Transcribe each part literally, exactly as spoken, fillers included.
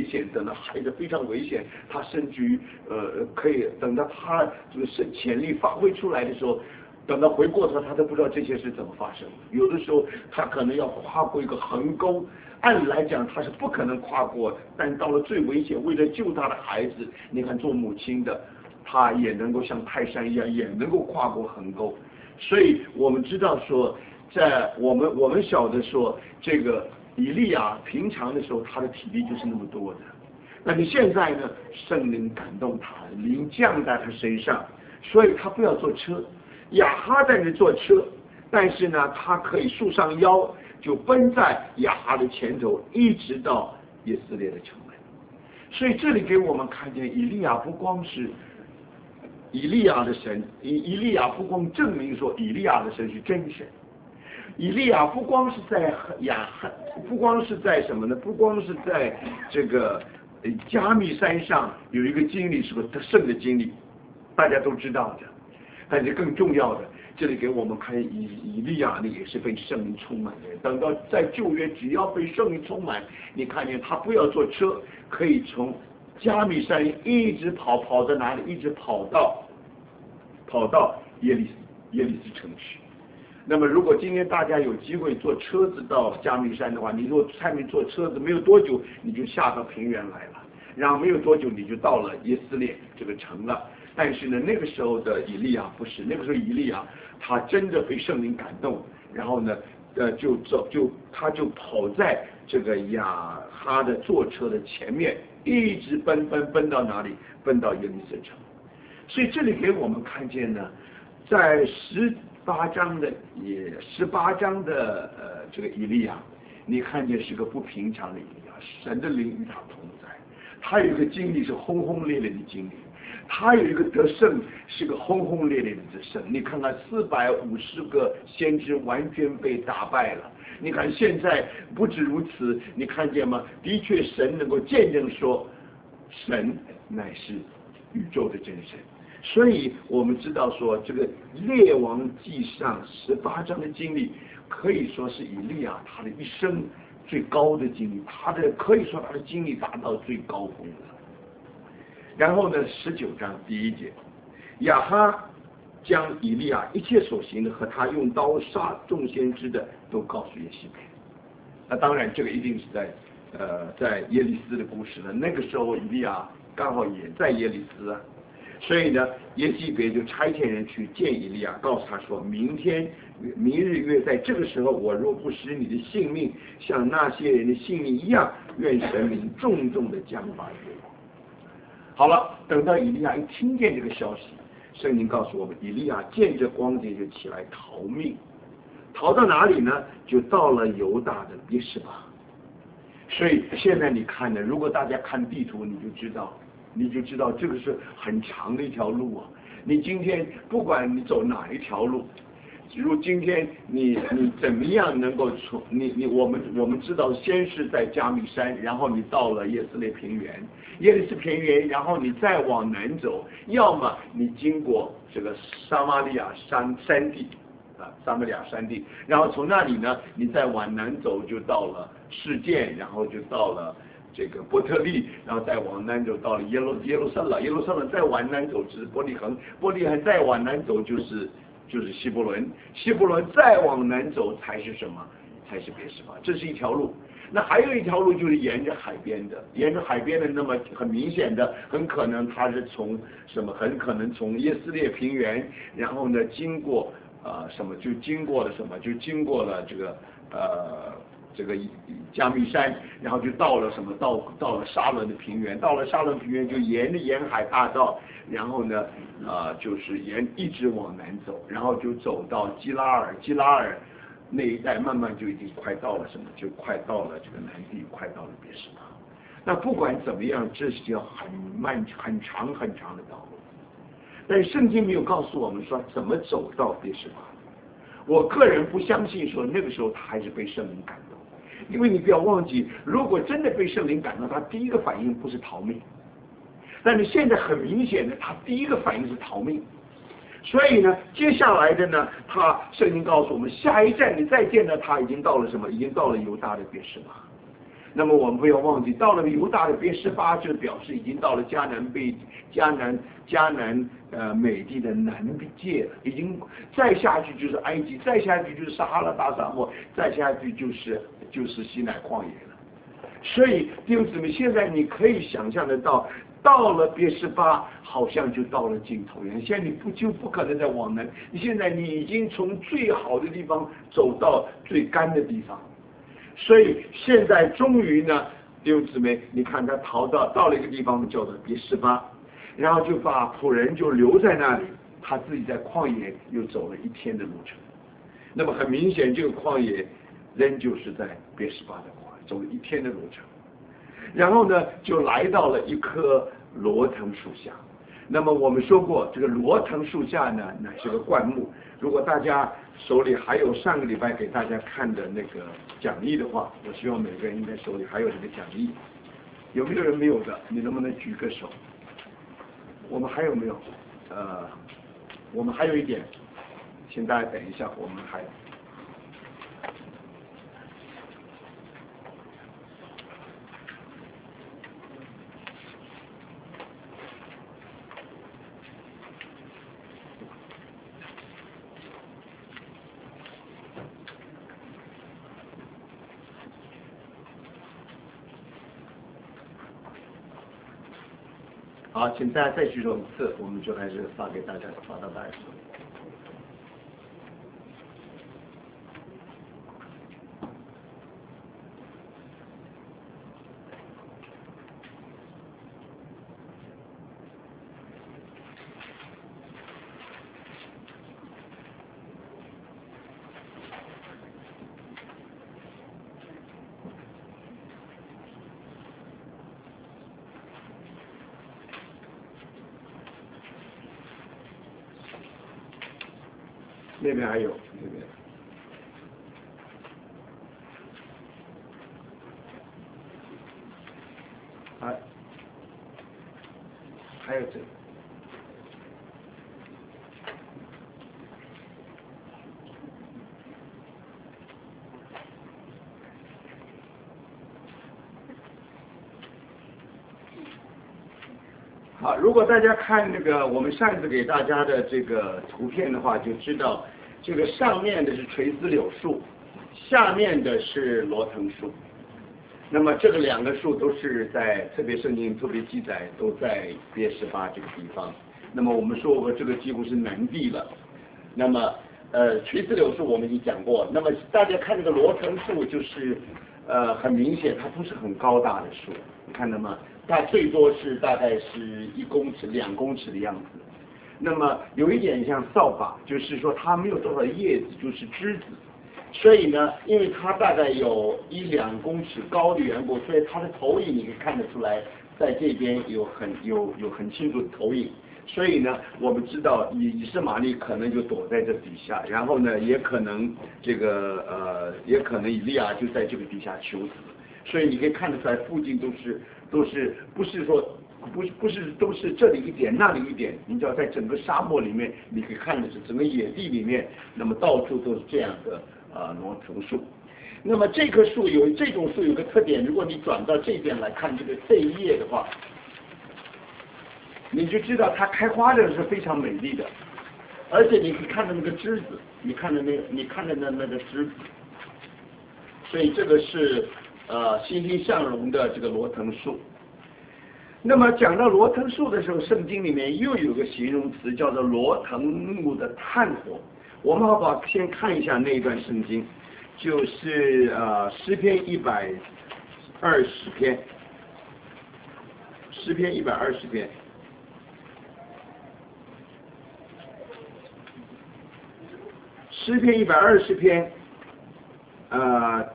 险，等到孩子非常危险，他甚至于呃可以等到他这个是潜力发挥出来的时候，等到回过头他都不知道这些是怎么发生的。有的时候他可能要跨过一个横沟，按理来讲他是不可能跨过，但到了最危险，为了救他的孩子，你看做母亲的，他也能够像泰山一样，也能够跨过横沟。所以我们知道说，在我们我们晓得说，这个以利亚平常的时候他的体力就是那么多的，但是现在呢，圣灵感动他，灵降在他身上，所以他不要坐车。亚哈在那坐车，但是呢，他可以束上腰，就奔在亚哈的前头，一直到以色列的城门。所以这里给我们看见，以利亚不光是以利亚的神，以以利亚不光证明说以利亚的神是真神，以利亚不光是在亚哈，不光是在什么呢？不光是在这个加密山上有一个经历，是个得胜的经历，大家都知道的。但是更重要的，这里给我们看以以利亚呢也是被圣灵充满的人。等到在旧约，只要被圣灵充满，你看见他不要坐车，可以从加密山一直跑跑到哪里，一直跑到跑到耶利耶利斯城去。那么如果今天大家有机会坐车子到加密山的话，你如果下面坐车子，没有多久你就下到平原来了，然后没有多久你就到了耶斯列这个城了。但是呢，那个时候的以利亚不是，那个时候以利亚他真的被圣灵感动，然后呢，呃，就走就他就跑在这个亚哈的坐车的前面，一直奔奔奔到哪里？奔到耶利斯城。所以这里给我们看见呢，在十八章的也十八章的呃这个以利亚，你看见是个不平常的以利亚，神的灵与他同在，他有一个经历是轰轰烈烈的经历。他有一个得胜，是个轰轰烈烈的得胜。你看看四百五十个先知完全被打败了。你看现在不止如此，你看见吗？的确，神能够见证说，神乃是宇宙的真神。所以我们知道说，这个列王记上十八章的经历，可以说是以利亚他的一生最高的经历，他的可以说他的经历达到最高峰了。然后呢，十九章第一节，亚哈将以利亚一切所行的和他用刀杀众先知的都告诉耶西别。那当然，这个一定是在呃在耶利斯的故事了。那个时候以利亚刚好也在耶利斯啊，所以呢，耶西别就差遣人去见以利亚，告诉他说：明天明日约在这个时候，我若不使你的性命像那些人的性命一样，愿神明重重的降罚给我。好了，等到以利亚一听见这个消息，圣经告诉我们，以利亚见这光景就起来逃命，逃到哪里呢？就到了犹大的别是巴。所以现在你看呢，如果大家看地图，你就知道，你就知道这个是很长的一条路啊。你今天不管你走哪一条路，如今天你你怎么样能够从你你我们我们知道，先是在加密山，然后你到了耶斯列平原，耶利斯平原，然后你再往南走，要么你经过这个撒玛利亚山山地啊，撒玛利亚山地，然后从那里呢，你再往南走就到了示剑，然后就到了这个伯特利，然后再往南走到了耶路耶路撒冷，耶路撒冷再往南走就是伯利恒，伯利恒再往南走就是就是希伯伦，希伯伦再往南走才是什么？才是别是巴。这是一条路。那还有一条路就是沿着海边的，沿着海边的，那么很明显的，很可能它是从什么？很可能从耶斯列平原，然后呢经过呃什么？就经过了什么？就经过了这个呃这个加密山，然后就到了什么？到到了沙伦的平原，到了沙伦平原就沿着沿海大道，然后呢呃就是沿一直往南走，然后就走到基拉尔，基拉尔那一带慢慢就已经快到了什么？就快到了这个南地，快到了别是巴。那不管怎么样，这是条很漫很长很长的道路。但是圣经没有告诉我们说怎么走到别是巴。我个人不相信说那个时候他还是被圣灵感动，因为你不要忘记，如果真的被圣灵感动，他第一个反应不是逃命。但是现在很明显的，他第一个反应是逃命。所以呢，接下来的呢，他圣经告诉我们，下一站你再见到他，已经到了什么？已经到了犹大的别是巴。 那么我们不要忘记，到了犹大的别是巴，就表示已经到了迦南北迦南迦南呃美地的南界，已经再下去就是埃及，再下去就是撒哈拉大沙漠，再下去就是就是西奈旷野了。所以弟兄姊妹，现在你可以想象得到，到了别是巴，好像就到了尽头一样。现在你不就不可能再往南，你现在你已经从最好的地方走到最干的地方。所以现在终于呢，弟兄姊妹，你看他逃到到了一个地方叫做别是巴，然后就把仆人就留在那里，他自己在旷野又走了一天的路程。那么很明显，这个旷野仍旧是在别是巴的旷野，走了一天的路程。然后呢，就来到了一棵罗藤树下。那么我们说过，这个罗藤树下呢，乃是个灌木。如果大家手里还有上个礼拜给大家看的那个讲义的话，我希望每个人应该手里还有这个讲义。有没有人没有的？你能不能举个手？我们还有没有？呃，我们还有一点，请大家等一下，我们还。好，请大家再举手一次，我们就开始发给大家，发到大家手里。那边还有，那边还还有这个。好，如果大家看这个我们上次给大家的这个图片的话，就知道这个上面的是垂丝柳树，下面的是罗藤树。那么这个两个树都是在特别圣经特别记载都在别是巴这个地方。那么我们说过这个几乎是南地了。那么呃垂丝柳树我们已经讲过，那么大家看这个罗藤树就是呃很明显它不是很高大的树，你看到吗？它最多是大概是一公尺、两公尺的样子。那么有一点像扫把，就是说它没有多少叶子，就是枝子。所以呢，因为它大概有一两公尺高的缘故，所以它的投影你可以看得出来，在这边有很有有很清楚的投影。所以呢，我们知道以以斯玛利可能就躲在这底下，然后呢，也可能这个呃，也可能以利亚就在这个底下求死。所以你可以看得出来，附近都是都是不是说不是不是都是这里一点那里一点，你知道在整个沙漠里面，你可以看的是整个野地里面，那么到处都是这样的啊罗藤树。那么这棵树有这种树有个特点，如果你转到这边来看这个这一页的话，你就知道它开花的是非常美丽的，而且你可以看到那个枝子，你看到那个你看到那那个枝子，所以这个是。呃，欣欣向荣的这个罗藤树。那么讲到罗藤树的时候，圣经里面又有个形容词叫做罗藤木的炭火。我们好不好先看一下那一段圣经，就是呃诗篇一百二十篇，诗篇一百二十篇。诗篇一百二十篇，呃。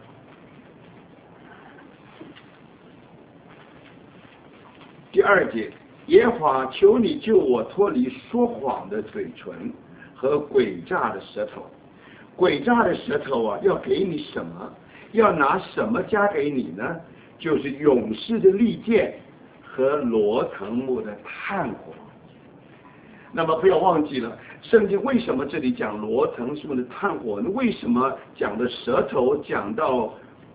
第二节，耶和华求你救我脱离说谎的嘴唇和诡诈的舌头。诡诈的舌头啊，要给你什么？要拿什么加给你呢？就是勇士的利剑和罗藤木的炭火。那么不要忘记了，圣经为什么这里讲罗藤木的炭火呢？为什么讲的舌头讲到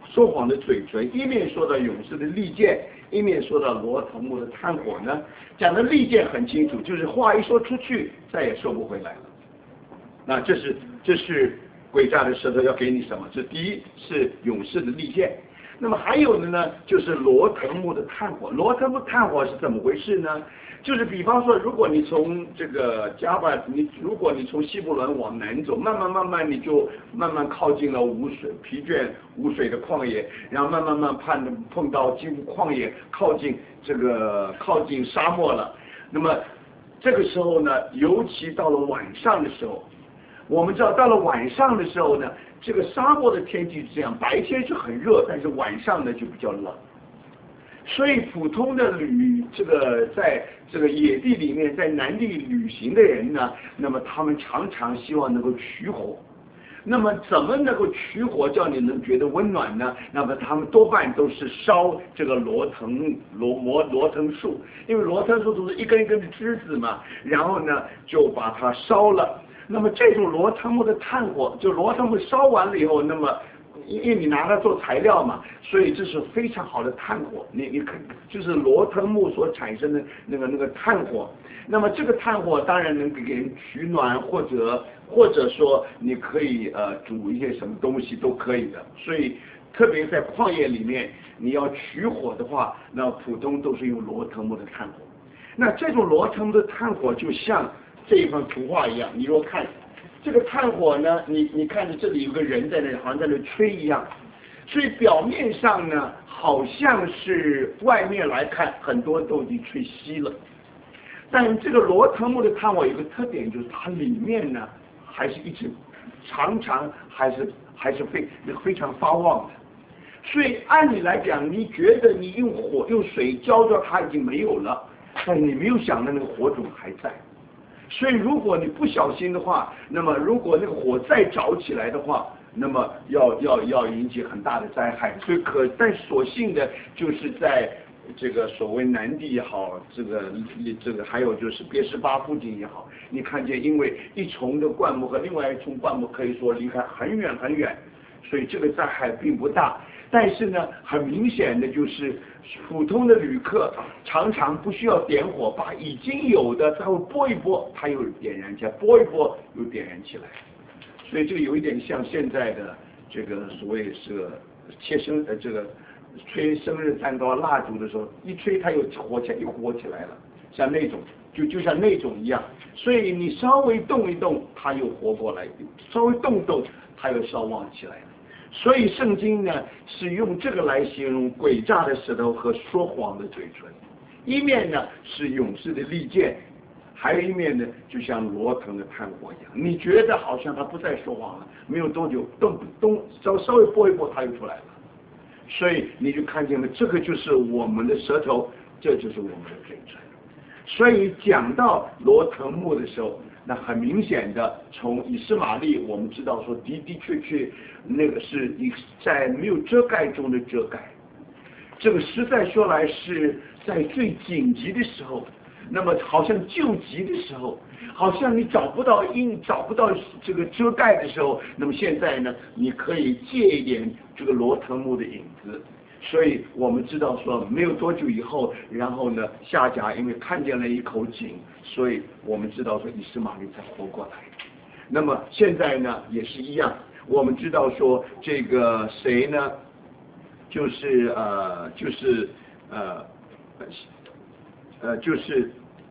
说谎的嘴唇，一面说到勇士的利剑，一面说到罗腾木的炭火呢？讲的利剑很清楚，就是话一说出去，再也收不回来了。那这是这是诡诈的舌头要给你什么？这第一是勇士的利剑。那么还有的呢，就是罗腾木的炭火。罗腾木炭火是怎么回事呢？就是比方说，如果你从这个加巴，你如果你从西布伦往南走，慢慢慢慢你就慢慢靠近了无水、疲倦无水的旷野，然后慢慢慢碰碰到几乎旷野，靠近这个靠近沙漠了。那么这个时候呢，尤其到了晚上的时候，我们知道到了晚上的时候呢，这个沙漠的天气是这样，白天是很热，但是晚上呢就比较冷。所以普通的旅这个在这个野地里面，在南地旅行的人呢，那么他们常常希望能够取火。那么怎么能够取火叫你能觉得温暖呢？那么他们多半都是烧这个罗藤罗摩罗藤树，因为罗藤树都是一根一根的枝子嘛，然后呢就把它烧了。那么这种罗藤木的炭火，就罗藤木烧完了以后，那么因为你拿它做材料嘛，所以这是非常好的炭火。你你看，就是罗藤木所产生的那个那个炭火。那么这个炭火当然能给人取暖，或者或者说你可以呃煮一些什么东西都可以的。所以特别在旷野里面，你要取火的话，那普通都是用罗藤木的炭火。那这种罗藤木的炭火就像这一幅图画一样，你若看这个炭火呢，你你看着这里有个人在那里，好像在那吹一样，所以表面上呢，好像是外面来看很多都已经吹熄了，但这个罗藤木的炭火有个特点，就是它里面呢还是一直常常还是还是非非常发旺的。所以按理来讲，你觉得你用火用水浇浇它已经没有了，但你没有想到那个火种还在。所以如果你不小心的话，那么如果那个火再着起来的话，那么要要要引起很大的灾害。所以可但所幸的就是在这个所谓南地也好，这个这个还有就是别什巴附近也好，你看见因为一重的灌木和另外一重灌木可以说离开很远很远，所以这个灾害并不大。但是呢，很明显的就是普通的旅客常常不需要点火，把已经有的他会拨一拨，他又点燃起来，拨一拨又点燃起来。所以这个有一点像现在的这个所谓是切生呃这个吹生日蛋糕蜡烛的时候，一吹它又火起来，又火起来了，像那种就就像那种一样。所以你稍微动一动，它又活过来；稍微动动，它又烧旺起来了。所以圣经呢是用这个来形容诡诈的舌头和说谎的嘴唇，一面呢是勇士的利剑，还有一面呢就像罗藤的炭火一样。你觉得好像他不再说谎了，没有多久动动稍稍微拨一拨，他又出来了。所以你就看见了，这个就是我们的舌头，这就是我们的嘴唇。所以讲到罗藤木的时候，那很明显的，从以斯玛利我们知道说的的确确那个是一在没有遮盖中的遮盖，这个实在说来是在最紧急的时候，那么好像救急的时候，好像你找不到阴找不到这个遮盖的时候，那么现在呢你可以借一点这个罗藤木的影子。所以我们知道说没有多久以后，然后呢夏甲因为看见了一口井，所以我们知道说以斯玛利才活过来。那么现在呢也是一样，我们知道说这个谁呢，就是呃就是呃呃就是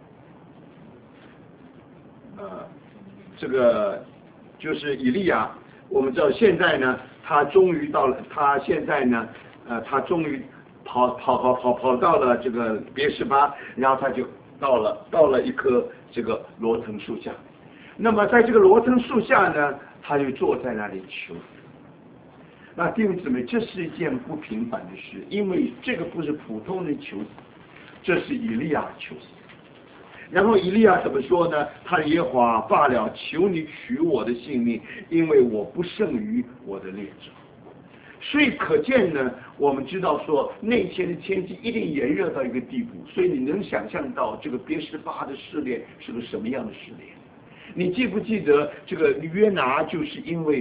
呃这个就是以利亚，我们知道现在呢他终于到了，他现在呢呃，他终于跑跑跑跑跑到了这个别是巴，然后他就到了到了一棵这个罗藤树下。那么在这个罗藤树下呢，他就坐在那里求死。那弟兄姊妹，这是一件不平凡的事，因为这个不是普通的求死，这是以利亚求死。然后以利亚怎么说呢？他耶和华罢了，求你取我的性命，因为我不胜于我的列祖。所以可见呢，我们知道说那天的天气一定炎热到一个地步，所以你能想象到这个别是巴的试炼是个什么样的试炼？你记不记得这个约拿就是因为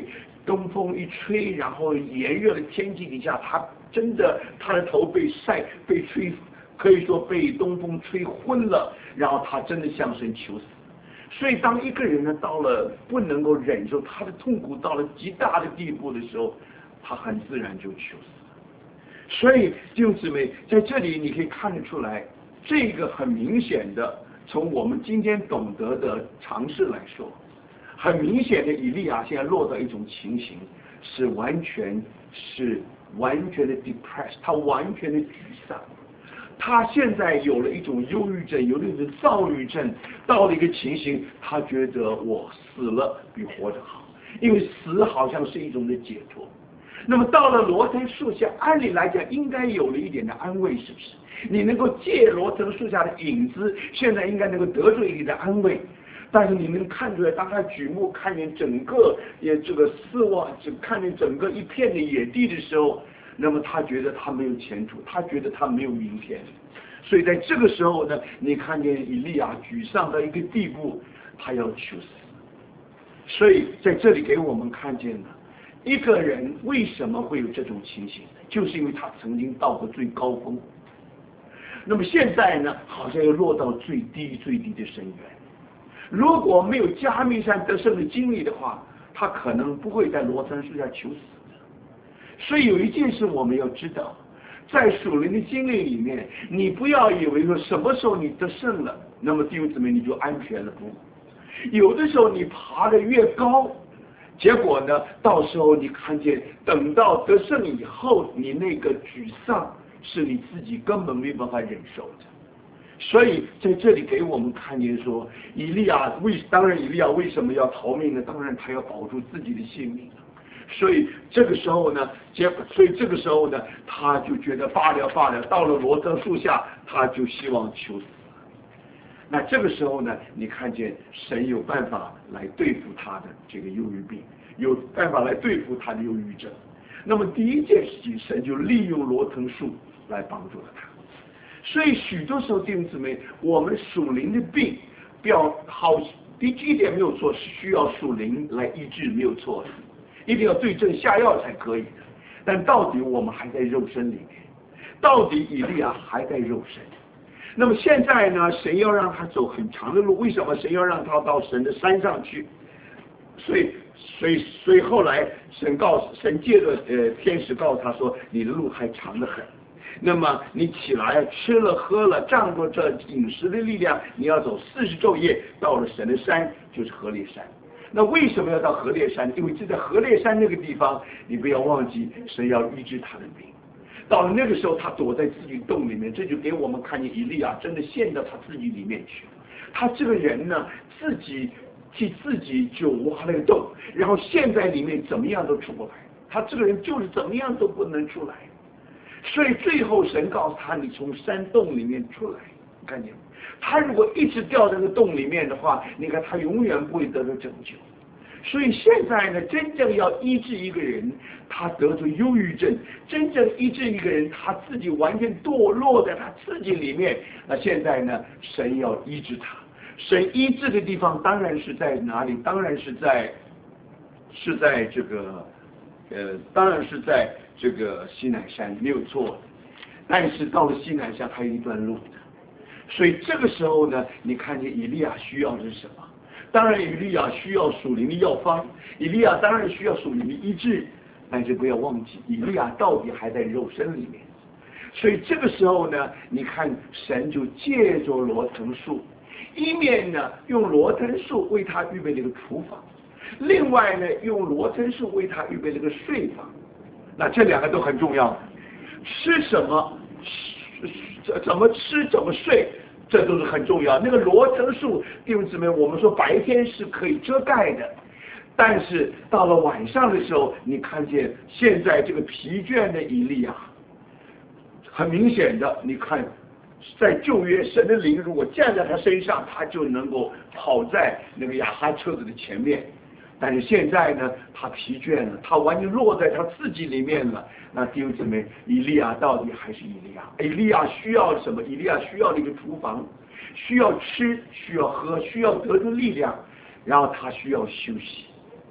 东风一吹，然后炎热的天气底下，他真的他的头被晒被吹，可以说被东风吹昏了，然后他真的向神求死。所以当一个人呢到了不能够忍受他的痛苦到了极大的地步的时候，他很自然就求死。所以弟兄姊妹，在这里你可以看得出来，这个很明显的，从我们今天懂得的常识来说，很明显的以利亚现在落到一种情形，是完全是完全的 depressed， 他完全的沮丧，他现在有了一种忧郁症，有了一种躁郁症，到了一个情形，他觉得我死了比活着好，因为死好像是一种的解脱。那么到了罗藤树下，按理来讲应该有了一点的安慰，是不是？你能够借罗藤树下的影子，现在应该能够得出一点的安慰。但是你能看出来，当他举目看见整个也这个四望，就看见整个一片的野地的时候，那么他觉得他没有前途，他觉得他没有明天。所以在这个时候呢，你看见以利亚沮丧到一个地步，他要求死。所以在这里给我们看见了一个人为什么会有这种情形，就是因为他曾经到过最高峰，那么现在呢，好像又落到最低最低的深渊。如果没有加密山得胜的经历的话，他可能不会在罗藤树下求死的。所以有一件事我们要知道，在属灵的经历里面，你不要以为说什么时候你得胜了，那么弟兄姊妹你就安全了。不，有的时候你爬得越高，结果呢，到时候你看见等到得胜以后，你那个沮丧是你自己根本没办法忍受的。所以在这里给我们看见说，以利亚为当然以利亚为什么要逃命呢？当然他要保住自己的性命。所以这个时候呢，结果所以这个时候呢，他就觉得罢了罢了，到了罗藤树下，他就希望求死。那这个时候呢，你看见神有办法来对付他的这个忧郁病，有办法来对付他的忧郁症。那么第一件事情，神就利用罗藤树来帮助了他。所以许多时候弟兄姊妹，我们属灵的病不要好，第一点没有错，是需要属灵来医治，没有错，一定要对症下药才可以的。但到底我们还在肉身里面，到底以利亚还在肉身。那么现在呢，神要让他走很长的路，为什么神要让他到神的山上去？所以，所以，所以后来神告诉神借着呃天使告诉他说，你的路还长得很。那么你起来吃了喝了，仗着这饮食的力量，你要走四十昼夜，到了神的山，就是何烈山。那为什么要到何烈山？因为就在何烈山那个地方，你不要忘记，神要医治他的病。到了那个时候，他躲在自己洞里面，这就给我们看见以利亚真的陷到他自己里面去。他这个人呢，自己替自己就挖了个洞，然后陷在里面，怎么样都出不来。他这个人就是怎么样都不能出来。所以最后神告诉他，你从山洞里面出来，你看见吗？他如果一直掉在那个洞里面的话，你看他永远不会得到拯救。所以现在呢，真正要医治一个人，他得着忧郁症，真正医治一个人，他自己完全堕落在他自己里面。那现在呢，神要医治他。神医治的地方当然是在哪里？当然是在，是在这个，呃，当然是在这个西乃山，没有错。但是到了西乃山还有一段路的。所以这个时候呢，你看见以利亚需要的是什么？当然，以利亚需要属灵的药方，以利亚当然需要属灵的医治，但是不要忘记，以利亚到底还在肉身里面。所以这个时候呢，你看神就借着罗藤树，一面呢用罗藤树为他预备了一个厨房，另外呢用罗藤树为他预备了一个睡房。那这两个都很重要，吃什么，怎么吃怎么睡，这都是很重要。那个罗藤树，弟兄姊妹，我们说白天是可以遮盖的，但是到了晚上的时候，你看见现在这个疲倦的以利亚，很明显的，你看在旧约神的灵如果站在他身上，他就能够跑在那个亚哈车子的前面。但是现在呢，他疲倦了，他完全落在他自己里面了。那弟兄姊妹，以利亚到底还是以利亚？以利亚需要什么？以利亚需要的一个厨房，需要吃，需要喝，需要得出力量，然后他需要休息。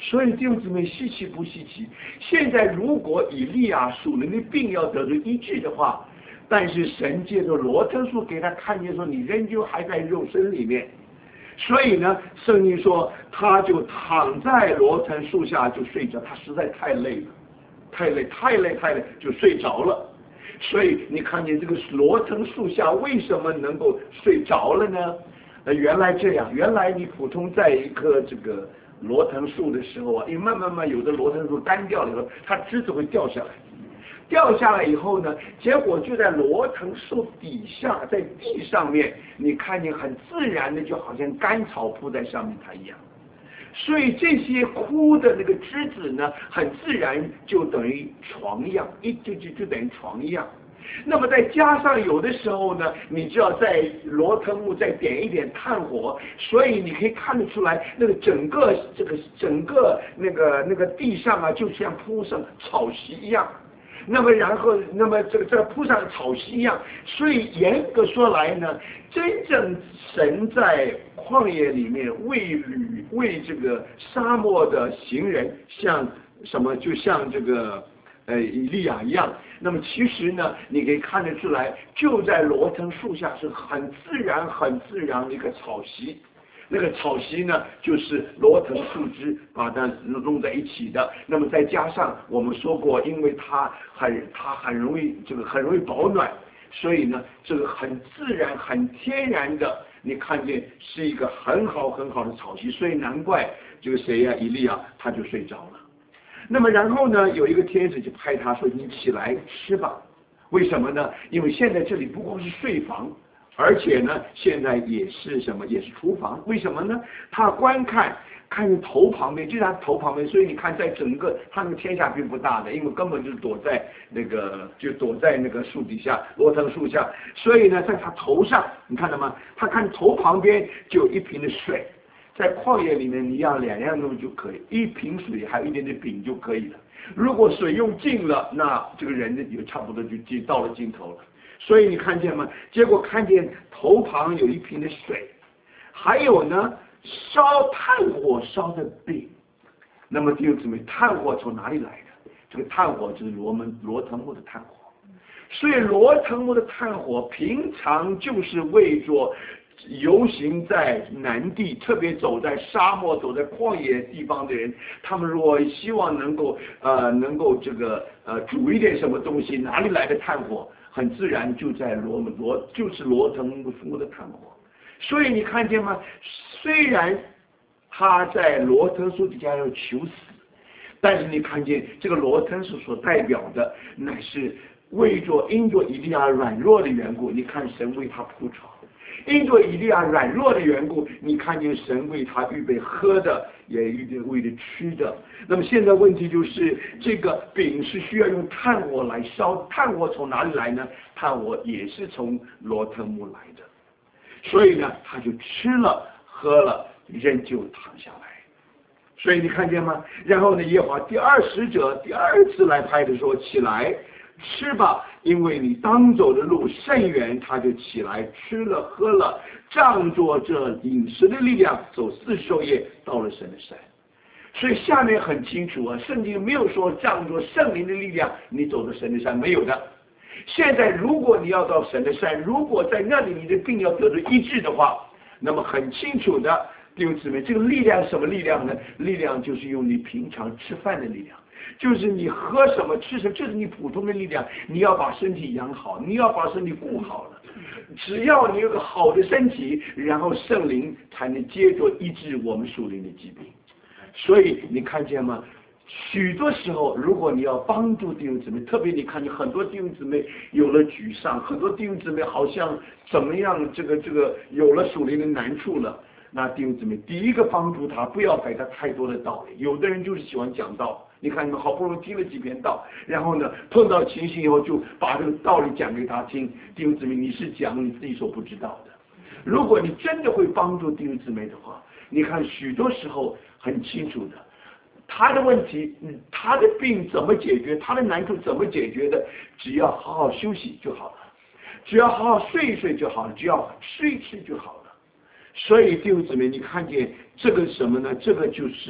所以弟兄姊妹，稀奇不稀奇？现在如果以利亚属灵的病要得到医治的话，但是神借着罗特树给他看见说，你仍旧还在肉身里面。所以呢，圣经说他就躺在罗藤树下就睡着，他实在太累了，太累太累太累就睡着了。所以你看见这个罗藤树下为什么能够睡着了呢？呃，原来这样，原来你普通在一棵这个罗藤树的时候啊，因为慢慢慢有的罗藤树干掉了以后，它枝子会掉下来。掉下来以后呢，结果就在罗藤树底下，在地上面，你看见很自然的，就好像干草铺在上面它一样。所以这些枯的那个枝子呢，很自然就等于床一样，一就就就等于床一样。那么再加上有的时候呢，你就要在罗藤木再点一点炭火，所以你可以看得出来，那个整个这个整个那个那个地上啊，就像铺上草席一样。那么然后，那么这个这个铺上草席一样，所以严格说来呢，真正神在旷野里面为旅为这个沙漠的行人，像什么，就像这个呃以利亚一样。那么其实呢，你可以看得出来，就在罗藤树下是很自然、很自然的一个草席。那个草席呢，就是罗藤树枝把它弄在一起的。那么再加上我们说过，因为它很它很容易这个很容易保暖，所以呢，这个很自然、很天然的，你看见是一个很好很好的草席。所以难怪这个谁呀、啊，以利亚他就睡着了。那么然后呢，有一个天使就拍他说：“你起来吃吧。”为什么呢？因为现在这里不光是睡房。而且呢，现在也是什么？也是厨房。为什么呢？他观看，看见头旁边，就在他头旁边，所以你看，在整个他那个天下并不大的，因为根本就是躲在那个，就躲在那个树底下，罗藤树下。所以呢，在他头上，你看到吗？他看头旁边就有一瓶的水。在旷野里面，你要两样东西就可以，一瓶水还有一点点饼就可以了。如果水用尽了，那这个人呢就差不多就尽到了尽头了。所以你看见吗？结果看见头旁有一瓶的水，还有呢烧炭火烧的饼。那么弟兄姊妹，炭火从哪里来的？这个炭火就是罗门罗藤木的炭火。所以罗藤木的炭火平常就是为着游行在南地，特别走在沙漠、走在旷野地方的人，他们如果希望能够呃能够这个呃煮一点什么东西，哪里来的炭火？很自然就在罗罗就是罗藤木的炭火。所以你看见吗？虽然他在罗藤树底下要求死，但是你看见这个罗藤树所代表的乃是为着因着以利亚软弱的缘故，你看神为他铺床。因着以利亚软弱的缘故，你看见神为他预备喝的，也预备为了吃的。那么现在问题就是，这个饼是需要用炭火来烧，炭火从哪里来呢？炭火也是从罗藤木来的。所以呢，他就吃了喝了，人就躺下来。所以你看见吗？然后呢，耶和华第二使者第二次来拍的时候，起来吃吧，因为你当走的路甚远。他就起来吃了喝了，仗着这饮食的力量，走四十昼夜到了神的山。所以下面很清楚啊，圣经没有说仗着圣灵的力量你走到神的山，没有的。现在如果你要到神的山，如果在那里你的病要得到医治的话，那么很清楚的弟兄姊妹，这个力量是什么力量呢？力量就是用你平常吃饭的力量，就是你喝什么吃什么，就是你普通的力量。你要把身体养好，你要把身体顾好了。只要你有个好的身体，然后圣灵才能接着医治我们属灵的疾病。所以你看见吗？许多时候，如果你要帮助弟兄姊妹，特别你看见很多弟兄姊妹有了沮丧，很多弟兄姊妹好像怎么样，这个这个有了属灵的难处了。那弟兄姊妹，第一个帮助他，不要给他太多的道理。有的人就是喜欢讲道，你看你们好不容易听了几篇道，然后呢碰到情形以后就把这个道理讲给他听。弟兄姊妹，你是讲你自己所不知道的。如果你真的会帮助弟兄姊妹的话，你看许多时候很清楚的，他的问题，他的病怎么解决，他的难处怎么解决的，只要好好休息就好了，只要好好睡一睡就好了，只要吃一吃就好了。所以弟兄姊妹，你看见这个什么呢？这个就是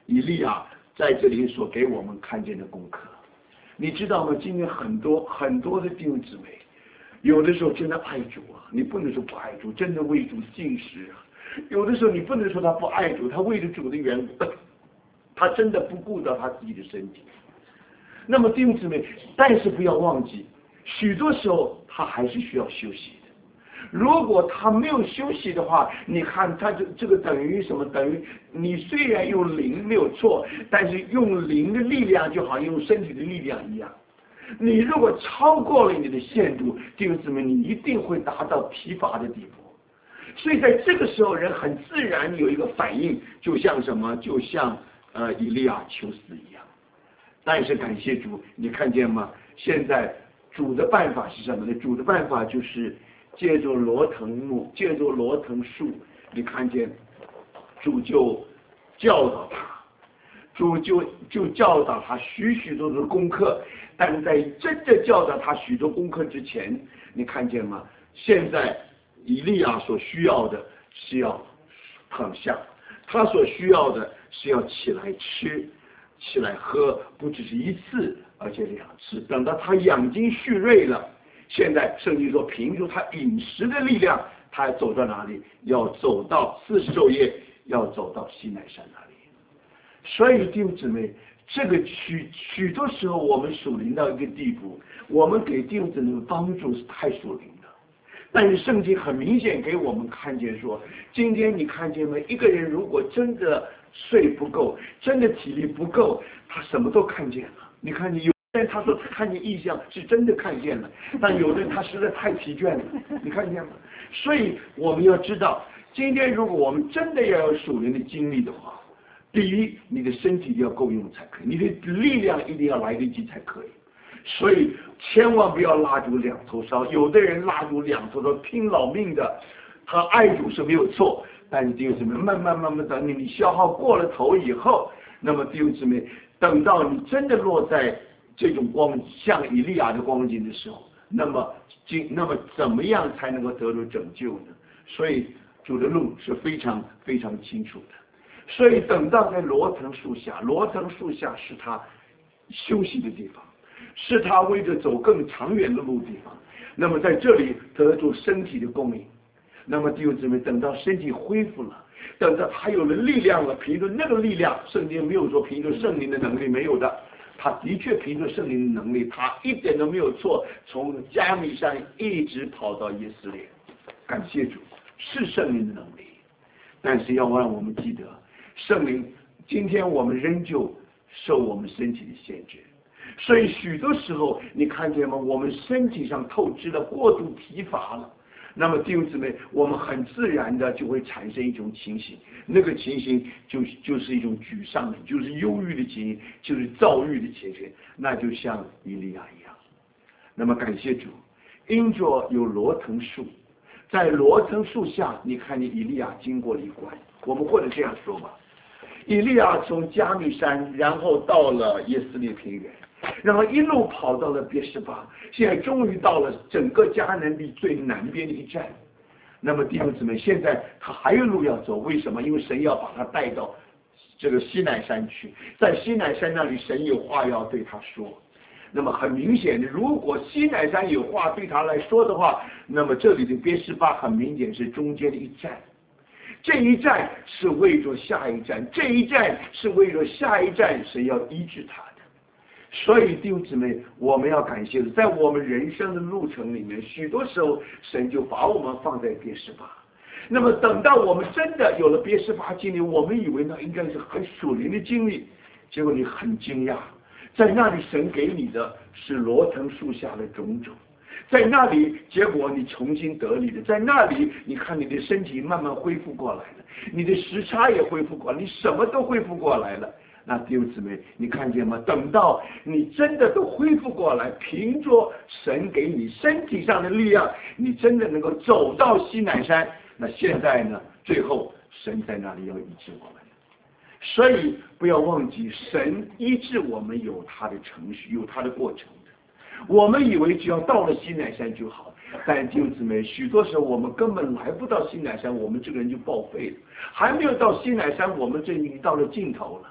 以利亚在这里所给我们看见的功课。你知道吗？今天很多很多的弟兄姊妹，有的时候真的爱主啊，你不能说不爱主，真的为主尽食啊。有的时候你不能说他不爱主，他为了主的缘故，他真的不顾到他自己的身体。那么弟兄姊妹，但是不要忘记，许多时候他还是需要休息的。如果他没有休息的话，你看他这这个等于什么？等于你虽然用灵没有错，但是用灵的力量就好像用身体的力量一样。你如果超过了你的限度，弟兄姊妹，你一定会达到疲乏的地步。所以在这个时候，人很自然有一个反应，就像什么？就像呃以利亚求死一样。但是感谢主，你看见吗？现在主的办法是什么呢？主的办法就是借助罗藤木，借助罗藤树，你看见主就教导他，主就就教导他许许多多的功课。但是在真的教导他许多功课之前，你看见吗？现在以利亚所需要的是要躺下，他所需要的是要起来吃，起来喝，不只是一次，而且两次。等到他养精蓄锐了，现在圣经说，凭着他饮食的力量，他走到哪里？要走到四十昼夜，要走到西乃山那里。所以弟兄姊妹，这个许许多时候我们属灵到一个地步，我们给弟兄姊妹帮助是太属灵了。但是圣经很明显给我们看见说，今天你看见没？一个人如果真的睡不够，真的体力不够，他什么都看见了。你看见有的人他说看见异象是真的看见了，但有的人他实在太疲倦了，你看见吗？所以我们要知道，今天如果我们真的要有属灵的经历的话，第一，你的身体要够用才可以，你的力量一定要来得及才可以。所以千万不要拉住两头烧。有的人拉住两头烧，拼老命的，他爱主是没有错，但是弟兄姊妹，慢慢慢慢等你你消耗过了头以后，那么弟兄姊妹，等到你真的落在这种光像以利亚的光景的时候，那么今那么怎么样才能够得到拯救呢？所以主的路是非常非常清楚的。所以等到在罗藤树下，罗藤树下是他休息的地方，是他为着走更长远的路地方。那么在这里得住身体的供应。那么弟兄姊妹，等到身体恢复了，等到他有了力量了，凭着那个力量，圣经没有说凭着圣灵的能力，没有的，他的确凭着圣灵的能力，他一点都没有错，从加密山一直跑到耶斯列。感谢主，是圣灵的能力。但是要让我们记得，圣灵今天我们仍旧受我们身体的限制。所以许多时候你看见吗？我们身体上透支了，过度疲乏了，那么弟兄姊妹，我们很自然的就会产生一种情形，那个情形就就是一种沮丧的，就是忧郁的情形，就是躁郁的情形，那就像以利亚一样。那么感谢主，因着有罗藤树，在罗藤树下，你看见以利亚经过了一关。我们或者这样说吧，以利亚从加密山，然后到了耶斯列平原，然后一路跑到了别是巴，现在终于到了整个迦南地最南边的一站。那么弟兄姊妹，现在他还有路要走，为什么？因为神要把他带到这个西乃山去，在西乃山那里，神有话要对他说。那么很明显的，如果西乃山有话对他来说的话，那么这里的别是巴很明显是中间的一站。这一站是为着下一站，这一站是为着下一站，神要医治他的。所以弟兄姊妹，我们要感谢的，在我们人生的路程里面，许多时候神就把我们放在别是巴。那么等到我们真的有了别是巴经历，我们以为那应该是很属灵的经历，结果你很惊讶，在那里神给你的是罗藤树下的种种。在那里，结果你重新得力了。在那里，你看你的身体慢慢恢复过来了，你的时差也恢复过来，你什么都恢复过来了。那弟兄姊妹，你看见吗？等到你真的都恢复过来，凭着神给你身体上的力量，你真的能够走到西乃山。那现在呢？最后神在那里要医治我们。所以不要忘记，神医治我们有他的程序，有他的过程。我们以为只要到了西乃山就好，但弟兄姊妹，许多时候我们根本来不到西乃山，我们这个人就报废了。还没有到西乃山，我们这已经到了尽头了。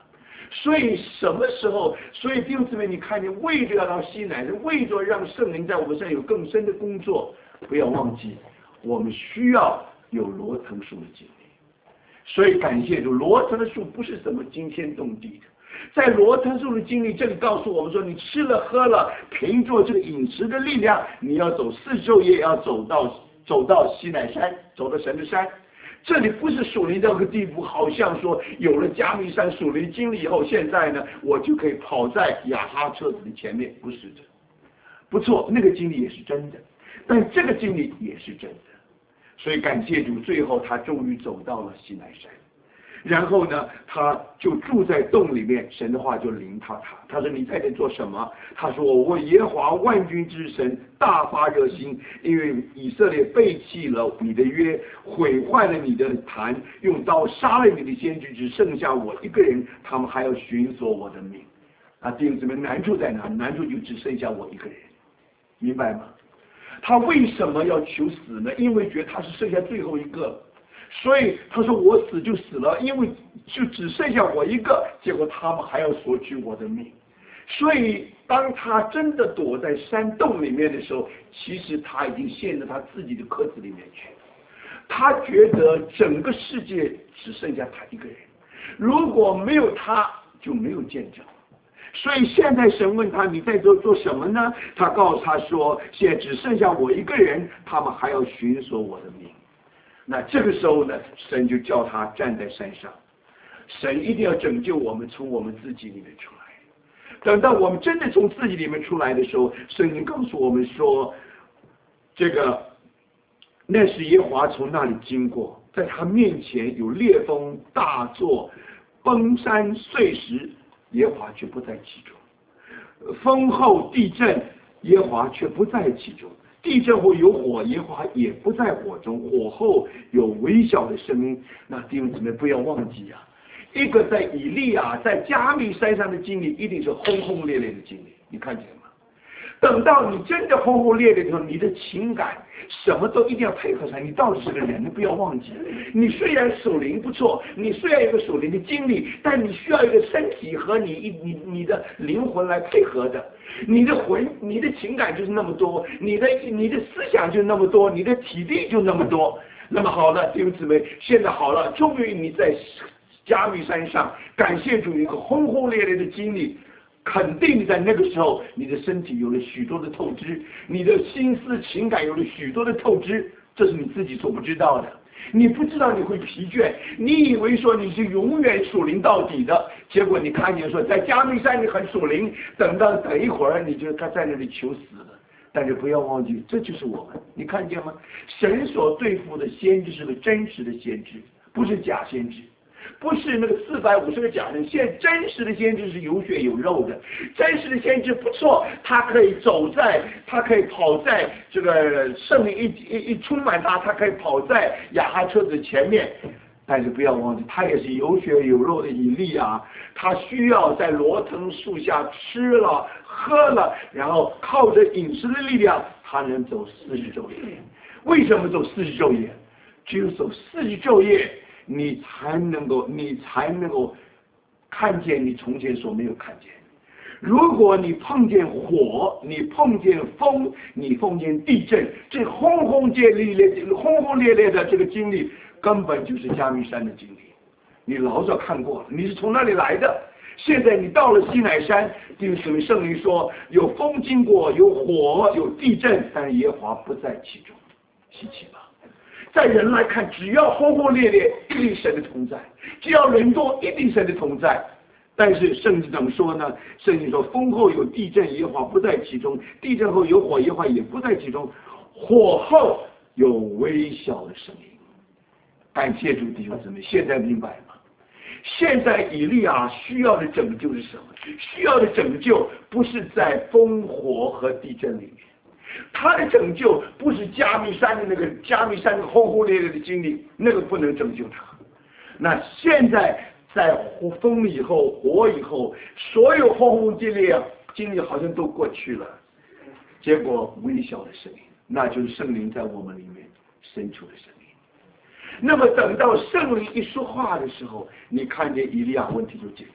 所以什么时候？所以弟兄姊妹，你看见为着要让西乃，是为着让圣灵在我们身上有更深的工作，不要忘记，我们需要有罗藤树的经历。所以感谢主，罗藤的树不是什么惊天动地的。在罗藤树的经历，这里告诉我们说，你吃了喝了，凭着这个饮食的力量，你要走四十昼夜，要走到走到西乃山，走到神的山。这里不是属灵到个地步，好像说有了加密山属灵经历以后，现在呢，我就可以跑在亚哈车子的前面，不是的。不错，那个经历也是真的，但这个经历也是真的。所以感谢主，最后他终于走到了西乃山。然后呢，他就住在洞里面，神的话就临到他。他说：“你在这做什么？”他说：“我为耶和华万军之神大发热心，因为以色列背弃了你的约，毁坏了你的坛，用刀杀了你的先知，只剩下我一个人，他们还要寻索我的命。”啊，弟兄姊妹，难处在哪？难处就只剩下我一个人，明白吗？他为什么要求死呢？因为觉得他是剩下最后一个。所以他说我死就死了，因为就只剩下我一个，结果他们还要索取我的命。所以当他真的躲在山洞里面的时候，其实他已经陷入他自己的壳子里面去。他觉得整个世界只剩下他一个人，如果没有他就没有见证。所以现在神问他，你在这做什么呢？他告诉他说，现在只剩下我一个人，他们还要寻索我的命。那这个时候呢，神就叫他站在山上。神一定要拯救我们，从我们自己里面出来。等到我们真的从自己里面出来的时候，圣经告诉我们说，这个那是耶和华从那里经过，在他面前有烈风大作，崩山碎石，耶和华却不在其中；风后地震，耶和华却不在其中。地震后有火，耶和华也不在火中；火后有微小的声音。那弟兄姊妹不要忘记啊，一个在以利亚在加密山上的经历，一定是轰轰烈烈的经历，你看见吗？等到你真的轰轰烈烈的时候，你的情感什么都一定要配合上。你到底是个人，你不要忘记，你虽然属灵不错，你虽然有个属灵的经历，但你需要一个身体和你一你你的灵魂来配合的。你的魂，你的情感就是那么多，你的你的思想就那么多，你的体力就那么多。那么好了，弟兄姊妹，现在好了，终于你在加密山上，感谢主一个轰轰烈烈的经历。肯定在那个时候，你的身体有了许多的透支，你的心思情感有了许多的透支，这是你自己所不知道的。你不知道你会疲倦，你以为说你是永远属灵到底的，结果你看见说在加密山你很属灵，等到等一会儿你就他在那里求死了。但是不要忘记，这就是我们，你看见吗？神所对付的先知是个真实的先知，不是假先知。不是那个四百五十个假人，现在真实的先知是有血有肉的，真实的先知不错，他可以走在，他可以跑在这个圣灵一一一充满他，他可以跑在亚哈车子前面。但是不要忘记，他也是有血有肉的以利亚，他需要在罗藤树下吃了喝了，然后靠着饮食的力量，他能走四十昼夜。为什么走四十昼夜？只有走四十昼夜，你才能够，你才能够看见你从前所没有看见。如果你碰见火，你碰见风，你碰见地震，这轰轰烈烈、轰轰烈烈的这个经历，根本就是加密山的经历。你老早看过了，你是从那里来的。现在你到了西乃山，弟兄姊妹，圣灵说有风经过，有火，有地震，但是耶和华不在其中，稀奇吧？在人来看，只要轰轰烈烈，一定神的同在；只要人多，一定神的同在。但是圣经怎么说呢？圣经说风后有地震，耶和华不在其中；地震后有火，耶和华也不在其中；火后有微小的声音。感谢主，弟兄姊妹，现在明白吗？现在以利亚需要的拯救是什么？需要的拯救不是在风火和地震里面，他的拯救不是加密山的那个加密山的轰轰烈烈的经历，那个不能拯救他。那现在在风以后火以后，所有轰轰烈烈经历好像都过去了，结果微小的声音，那就是圣灵在我们里面生出的声音。那么等到圣灵一说话的时候，你看见以利亚问题就解决了。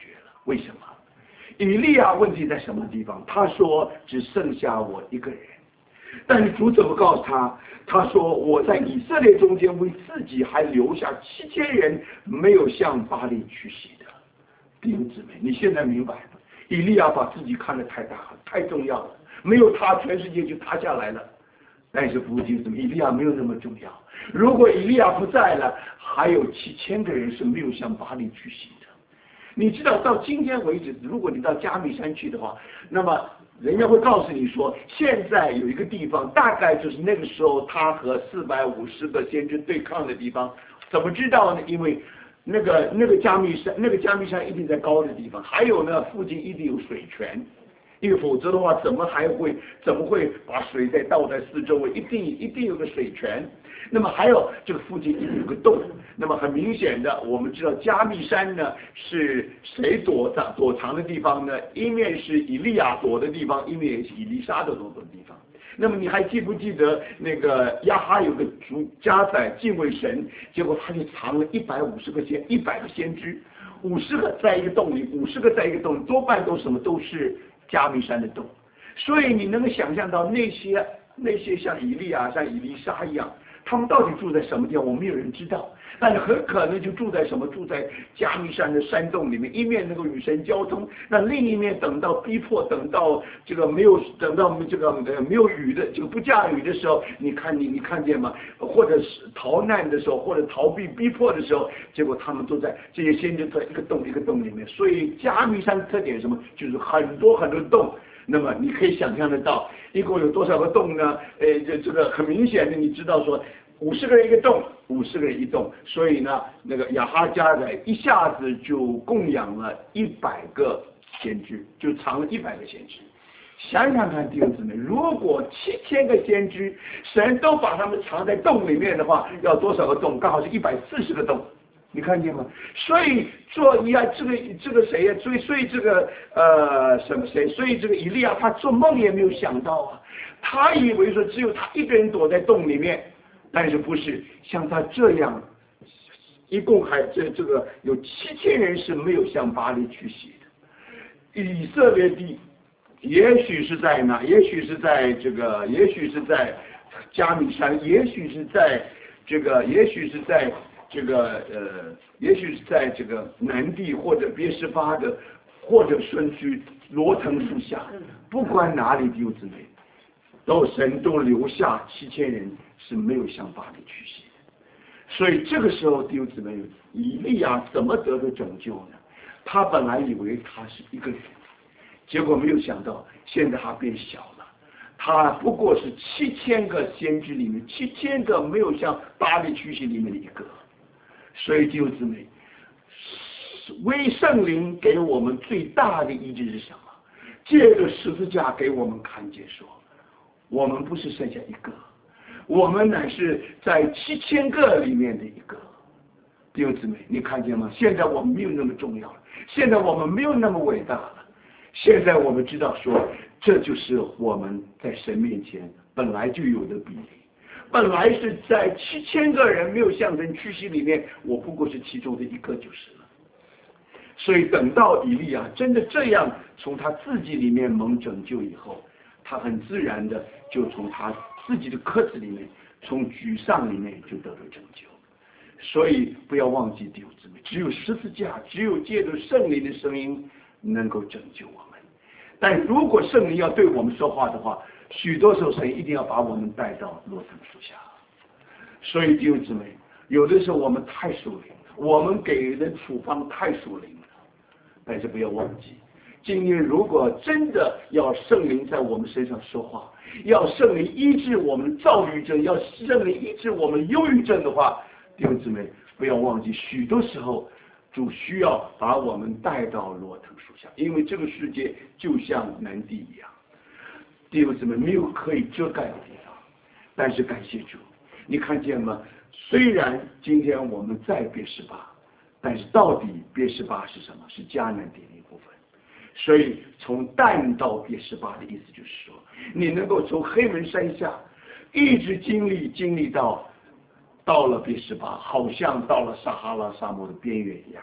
为什么？以利亚问题在什么地方？他说只剩下我一个人。但是主怎么告诉他？他说我在以色列中间为自己还留下七千人没有向巴力屈膝的。弟兄姊妹，你现在明白了？以利亚把自己看得太大了，太重要了，没有他全世界就塌下来了。但是不弟兄姊妹，以利亚没有那么重要。如果以利亚不在了，还有七千个人是没有向巴力屈膝的。你知道到今天为止，如果你到加密山去的话，那么人家会告诉你说，现在有一个地方，大概就是那个时候他和四百五十个先知对抗的地方。怎么知道呢？因为那个那个加密山，那个加密山一定在高的地方，还有呢，附近一定有水泉。因为否则的话，怎么还会怎么会把水再倒在四周围？一定一定有个水泉。那么还有这个附近一定有个洞。那么很明显的，我们知道加密山呢是谁躲藏躲藏的地方呢？一面是以利亚躲的地方，一面也是以利沙的躲的地方。那么你还记不记得那个亚哈有个主家宰敬畏神，结果他就藏了一百五十个先一百个先知，五十个在一个洞里，五十个在一个洞里，多半都什么都是加密山的洞。所以你能够想象到那些那些像以利亚像以利沙一样，他们到底住在什么地方，我们没有人知道。但是很可能就住在什么住在加密山的山洞里面，一面能够与神交通，那另一面等到逼迫，等到这个没有等到这个没有雨的这个不下雨的时候，你看你你看见吗？或者是逃难的时候，或者逃避逼迫的时候，结果他们都在这些先知在一个洞一个洞里面。所以加密山的特点是什么？就是很多很多洞。那么你可以想象得到，一共有多少个洞呢？呃，这这个很明显的，你知道说。五十个人一个洞，五十个人一洞，所以呢，那个亚哈家的一下子就供养了一百个先知，就藏了一百个先知。想想看，弟兄姊妹，如果七千个先知，神都把他们藏在洞里面的话，要多少个洞？刚好是一百四十个洞，你看见吗？所以做一下这个这个谁呀？所以所以这个呃什么谁？所以这个以利亚他做梦也没有想到啊，他以为说只有他一个人躲在洞里面。但是不是像他这样，一共还这这个有七千人是没有向巴力屈膝的。以色列地，也许是在哪？也许是在这个，也许是在加密山，也许是在这个，也许是在这个呃，也许是在这个南地或者别是巴的，或者顺区罗藤树下，不管哪里，弟兄姊妹，都神都留下七千人。是没有向巴力屈膝的，所以这个时候弟兄姊妹，以利亚怎么得到拯救呢？他本来以为他是一个人，结果没有想到现在他变小了，他不过是七千个先知里面七千个没有向巴力屈膝里面的一个。所以弟兄姊妹，为圣灵给我们最大的医治是什么？借着十字架给我们看见说，我们不是剩下一个。我们乃是在七千个里面的一个。弟兄姊妹，你看见吗？现在我们没有那么重要了，现在我们没有那么伟大了。现在我们知道说，这就是我们在神面前本来就有的比例。本来是在七千个人没有向神屈膝里面，我不过是其中的一个就是了。所以等到以利亚真的这样从他自己里面蒙拯救以后，他很自然的就从他自己的壳子里面，从沮丧里面就得到拯救。所以不要忘记弟兄姊妹，只有十字架，只有借着圣灵的声音能够拯救我们。但如果圣灵要对我们说话的话，许多时候神一定要把我们带到罗藤树下。所以弟兄姊妹，有的时候我们太属灵了，我们给人处方太属灵了。但是不要忘记，今天如果真的要圣灵在我们身上说话，要圣灵医治我们躁郁症，要圣灵医治我们忧郁症的话，弟兄姊妹不要忘记，许多时候主需要把我们带到罗藤树下，因为这个世界就像南地一样，弟兄姊妹没有可以遮盖的地方。但是感谢主，你看见吗？虽然今天我们在别是巴，但是到底别是巴是什么？是迦南地的一部分。所以从但到别是巴的意思就是说，你能够从黑门山下一直经历经历到到了别是巴，好像到了撒哈拉沙漠的边缘一样。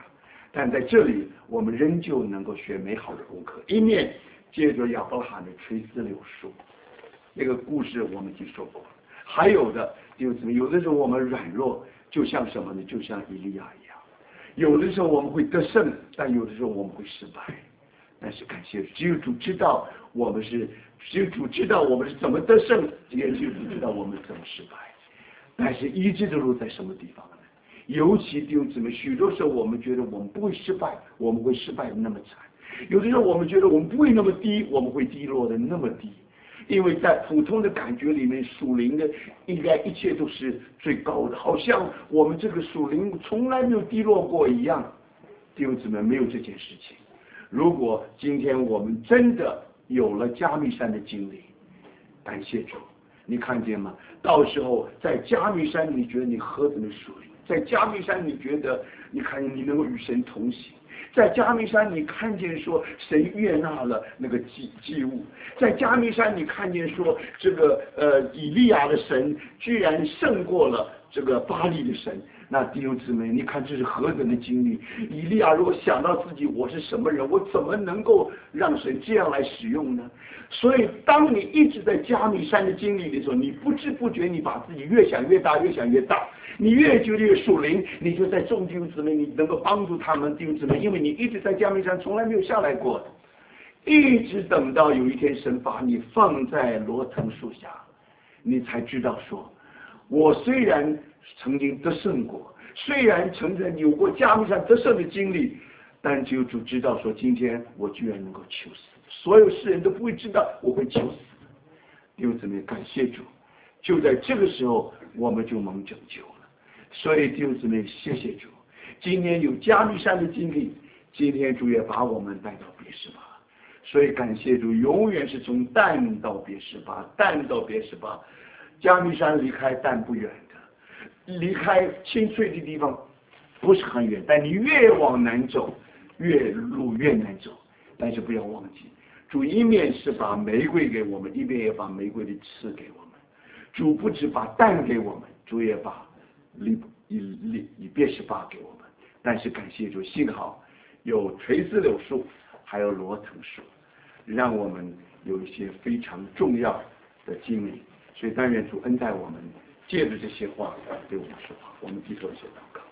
但在这里我们仍旧能够学美好的功课，一面借着亚伯拉罕的垂丝柳树，那个故事我们已经说过，还有的就怎么，有的时候我们软弱，就像什么呢？就像以利亚一样，有的时候我们会得胜，但有的时候我们会失败。但是感谢主，只有主知道我们是，只有主知道我们是怎么得胜，也只有主知道我们怎么失败。但是医治的路在什么地方呢？尤其弟兄姊妹，许多时候我们觉得我们不会失败，我们会失败的那么惨；有的时候我们觉得我们不会那么低，我们会低落的那么低。因为在普通的感觉里面，属灵的应该一切都是最高的，好像我们这个属灵从来没有低落过一样。弟兄姊妹，没有这件事情。如果今天我们真的有了加密山的经历，感谢主，你看见吗？到时候在加密山，你觉得你何等的属灵；在加密山，你觉得你看你能够与神同行；在加密山，你看见说神悦纳了那个祭祭物；在加密山，你看见说这个呃以利亚的神居然胜过了这个巴力的神。那弟兄姊妹，你看这是何等的经历！以利亚如果想到自己我是什么人，我怎么能够让神这样来使用呢？所以当你一直在加密山的经历的时候，你不知不觉你把自己越想越大，越想越大，你越觉得越属灵，你就在众弟兄姊妹，你能够帮助他们弟兄姊妹，因为你一直在加密山从来没有下来过，一直等到有一天神把你放在罗藤树下，你才知道说，我虽然曾经得胜过，虽然曾经有过加密山得胜的经历，但只有主知道说，今天我居然能够求死，所有世人都不会知道我会求死。弟兄姊妹，感谢主，就在这个时候我们就蒙拯救了。所以弟兄姊妹，谢谢主，今天有加密山的经历，今天主也把我们带到别是巴。所以感谢主，永远是从但到别是巴，但到别是巴。加密山离开但不远的，离开青翠的地方不是很远，但你越往南走，越路越难走。但是不要忘记，主一面是把玫瑰给我们，一面也把玫瑰的刺给我们。主不只把蛋给我们，主也把以以以别是巴给我们。但是感谢主，幸好有垂丝柳树，还有罗藤树，让我们有一些非常重要的经历。所以但愿主恩待我们，借着这些话对我们说话。我们低头一些祷告。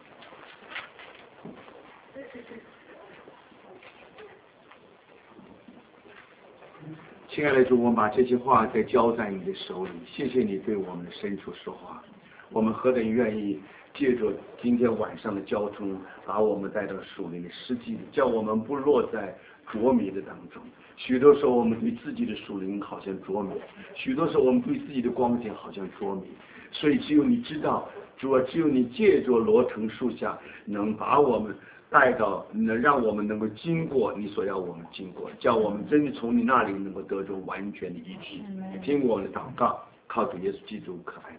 亲爱的主，我们把这些话再交在你的手里，谢谢你对我们的深处说话。我们何等愿意借着今天晚上的交通，把我们带到属灵的实际里，叫我们不落在着迷的当中。许多时候我们对自己的属灵好像着迷，许多时候我们对自己的光景好像着迷。所以只有你知道，主啊，只有你借着罗藤树下，能把我们带到，能让我们能够经过你所要我们经过，叫我们真的从你那里能够得着完全的医治。听我的祷告，靠主耶稣基督可爱的